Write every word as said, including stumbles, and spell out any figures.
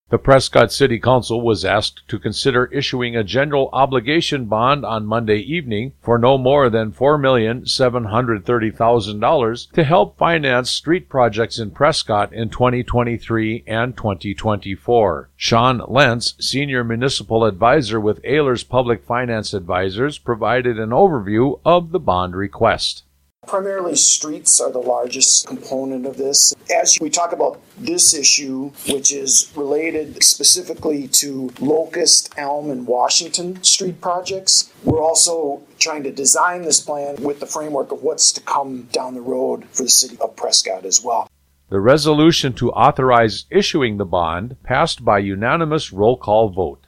The Prescott City Council was asked to consider issuing a general obligation bond on Monday evening for no more than four million seven hundred thirty thousand dollars to help finance street projects in Prescott in twenty twenty-three and twenty twenty-four. Sean Lentz, Senior Municipal Advisor with Ehlers Public Finance Advisors, provided an overview of the bond request. Primarily, streets are the largest component of this. As we talk about this issue, which is related specifically to Locust, Elm, and Washington Street projects, we're also trying to design this plan with the framework of what's to come down the road for the city of Prescott as well. The resolution to authorize issuing the bond passed by unanimous roll call vote.